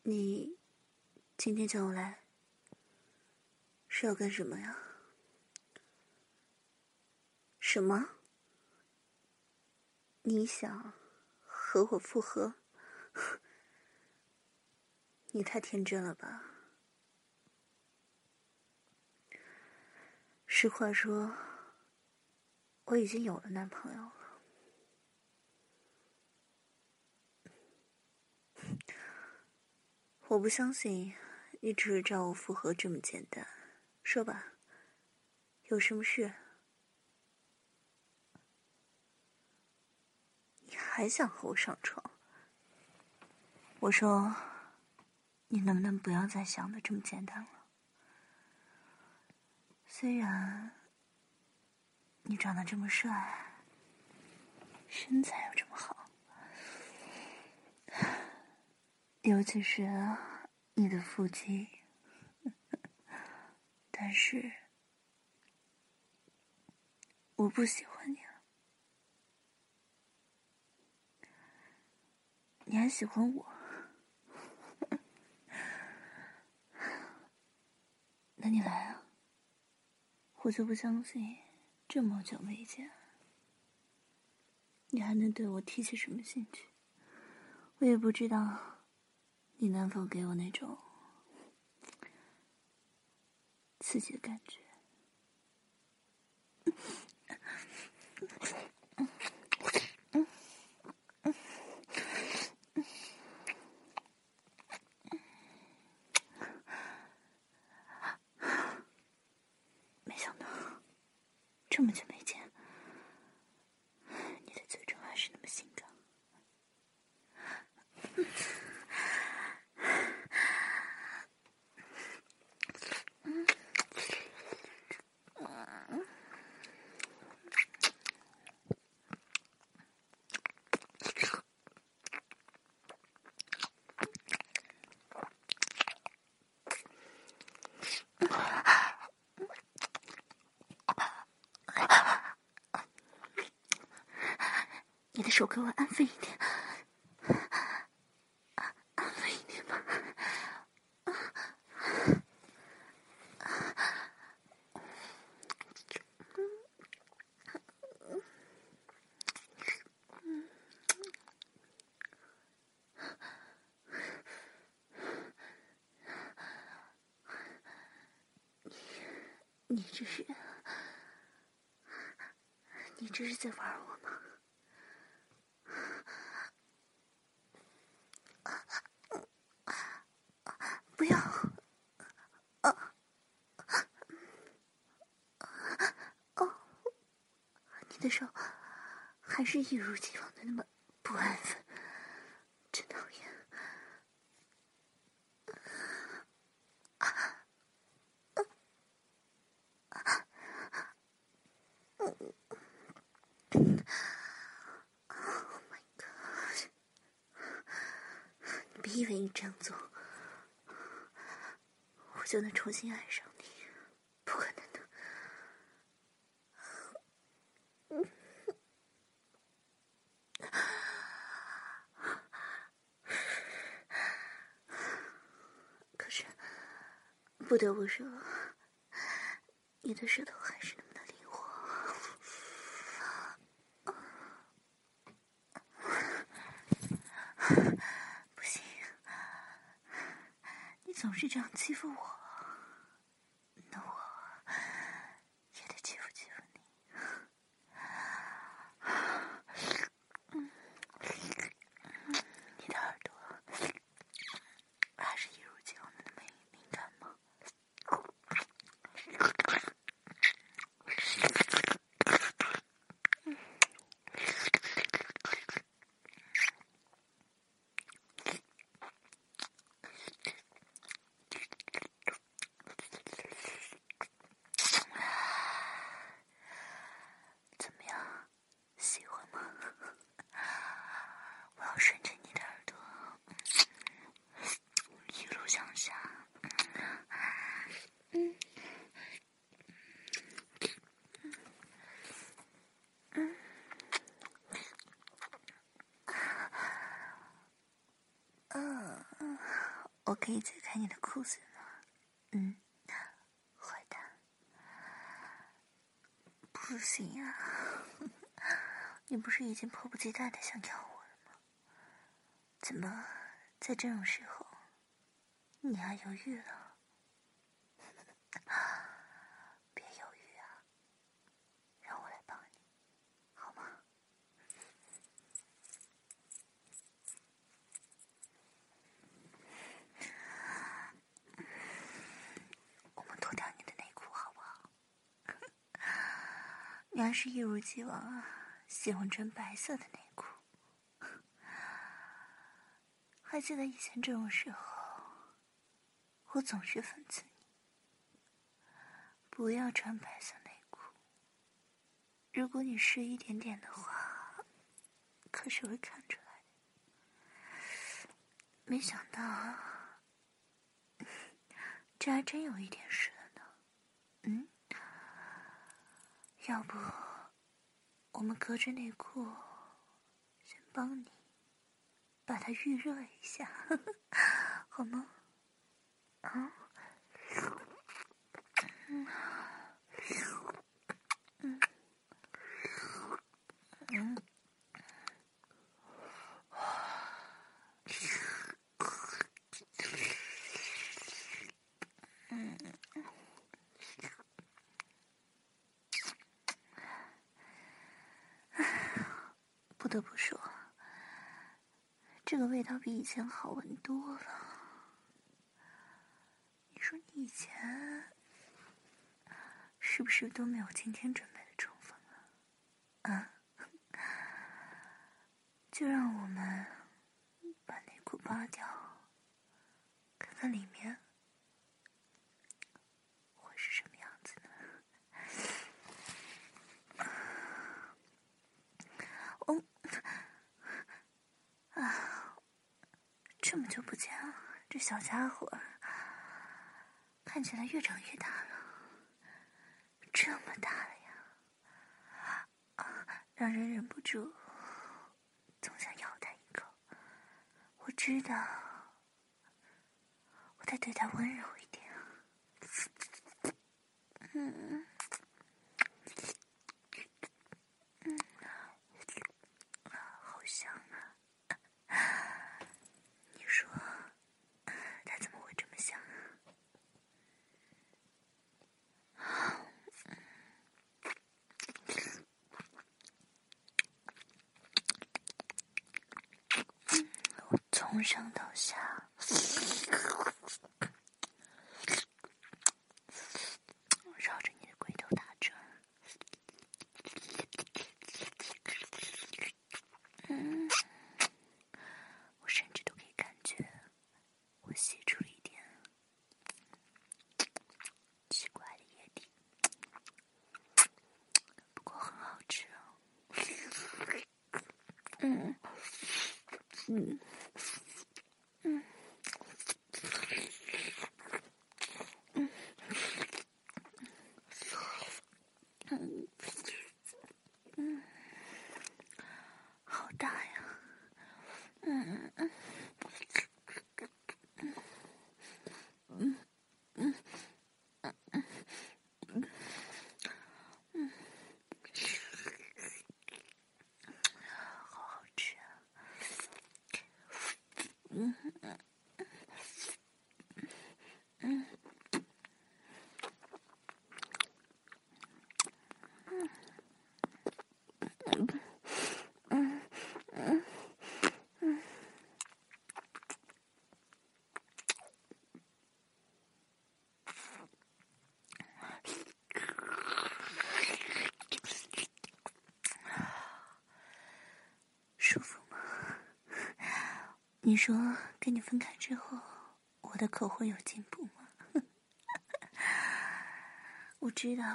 你今天叫我来是要干什么呀？什么？你想和我复合？你太天真了吧。实话说，我已经有了男朋友了。我不相信你只是找我复合这么简单。说吧，有什么事？你还想和我上床？我说，你能不能不要再想的这么简单了？虽然你长得这么帅，身材又这么好，尤其是你的腹肌，但是我不喜欢你了。你还喜欢我？那你来啊！我就不相信这么久没见，你还能对我提起什么兴趣？我也不知道你能否给我那种刺激的感觉。没想到这么久没见，你的嘴唇还是那么性感。你的手给我安分一点，安分一点吧。你这是在玩我吗？不要！你的手还是一如既往的那么不安分，真讨厌。Oh my god！ 你别以为你这样做，我就能重新爱上你，不可能的。可是，不得不说，你的舌头还是那么的灵活。不行，你总是这样欺负我，那我也得欺负欺负你。你的耳朵还是一如既往的那么敏感吗？ 我可以解开你的裤子吗？坏蛋。不行啊，你不是已经迫不及待的想要我了吗？怎么在这种时候你还犹豫了？别犹豫啊，让我来帮你好吗？我们脱掉你的内裤好不好？你还是一如既往啊，喜欢穿白色的内裤。还记得以前这种时候，我总是讽刺你，不要穿白色内裤。如果你湿一点点的话，可是会看出来的。没想到这还真有一点湿了呢。要不我们隔着内裤先帮你把它预热一下好吗？不得不说，这个味道比以前好闻多了。你说你以前是不是都没有今天准备的充分啊？就让我们把内裤扒掉，看看里面会是什么样子呢？这么久不见啊，这小家伙看起来越长越大了，这么大了呀，让人忍不住总想咬他一口。我知道，我得对他温柔一点。好香啊！你说他怎么会这么香啊？我从上到下绕着你的龟头打转，我甚至都可以感觉我吸出了一点奇怪的液体，不过很好吃哦。好大呀！好好吃啊！舒服吗？你说跟你分开之后，我的口会有进步吗？我知道，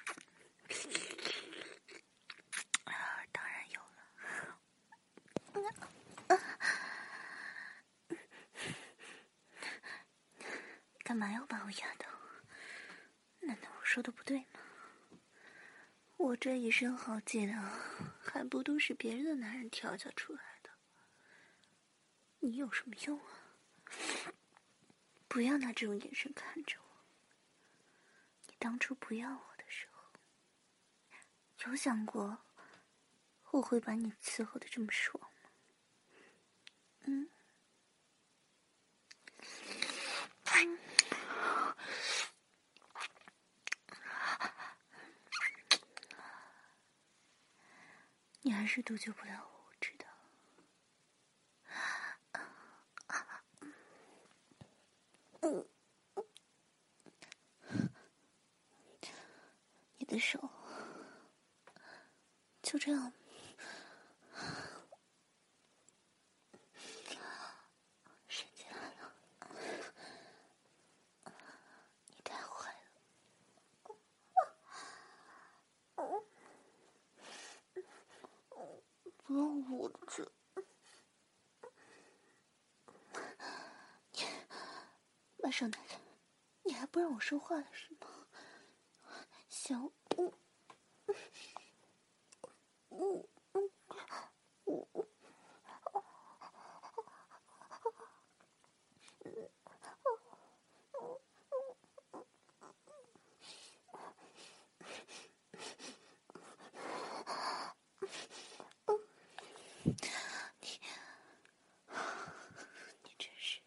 当然有了。干嘛要把我压倒？难道我说的不对吗？我这一身好技能，还不都是别人的男人调教出来的？你有什么用啊？ 不要拿这种眼神看着我。你当初不要我的时候，有想过我会把你伺候的这么爽吗？你还是杜绝不了我，我知道。你的手就这样伸进来了，你太坏了。不用捂着，把手拿开。你还不让我说话了是吗？小五，你真是……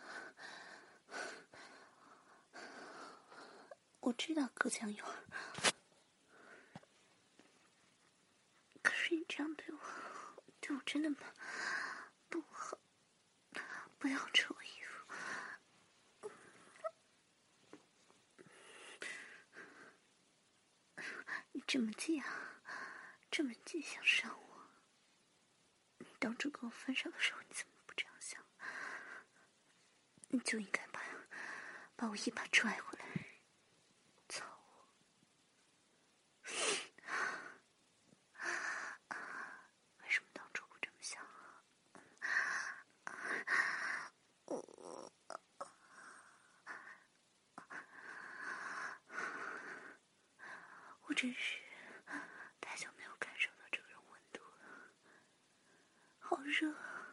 我知道隔墙有耳，可是你这样对我真的不好。不要扯我衣服。你这么急啊，这么急想伤我？你当初跟我分手的时候，你怎么不这样想？你就应该把我一把拽回来，操我！为什么当初不这么想啊？我真是太久没有感受到这种温度了，好热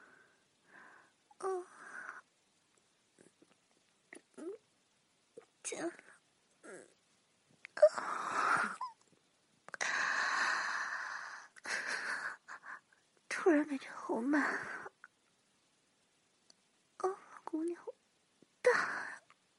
啊！天，突然感觉好满啊！姑娘好大。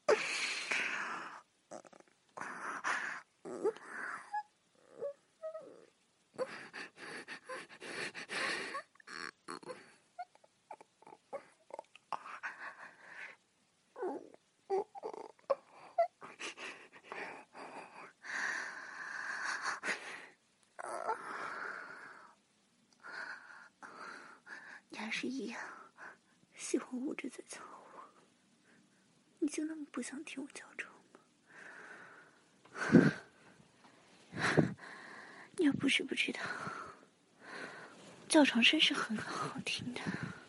你还是一样喜欢捂着在操我，你就那么不想听我叫床吗？你又不是不知道，叫床声是很好听的。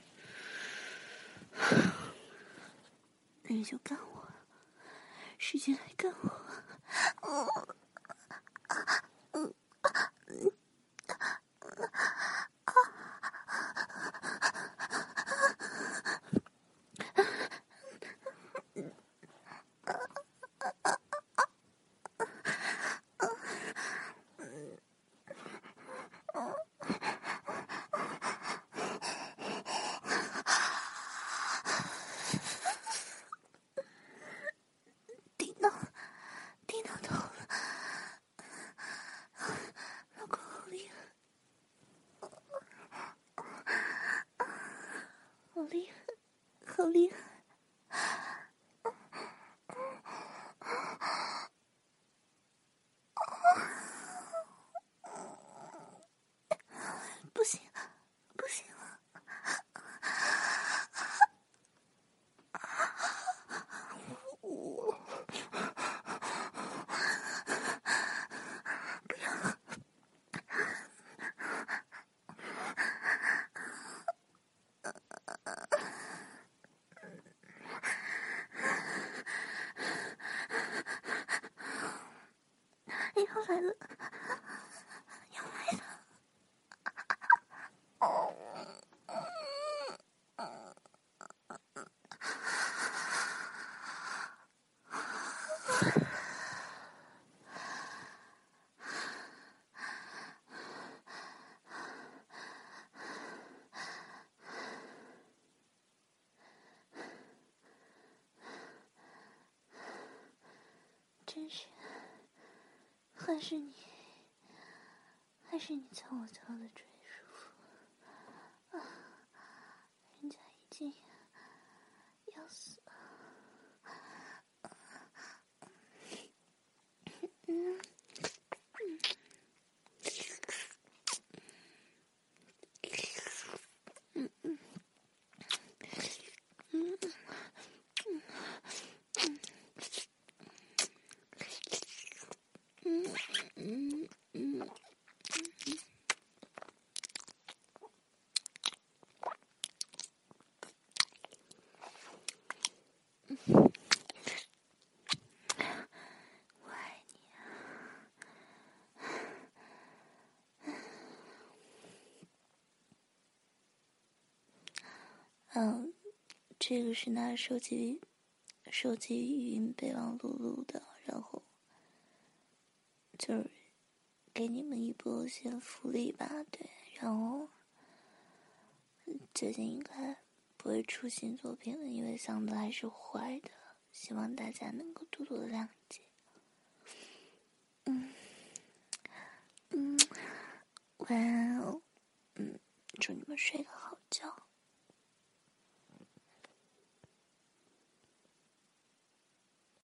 那你就干我，使劲来干我。低到头了，老公好厉害，好厉害，好厉害！不行，不行了！不要！要来了，要来了！ 还是你蹭我蹭的最舒服啊！人家已经要死了。我爱你啊！这个是拿手机语音备忘录的，然后就是给你们一波先福利吧，对，然后最近应该不会出新作品了，因为嗓子还是坏的，希望大家能够多多谅解。晚安哦，祝你们睡个好觉。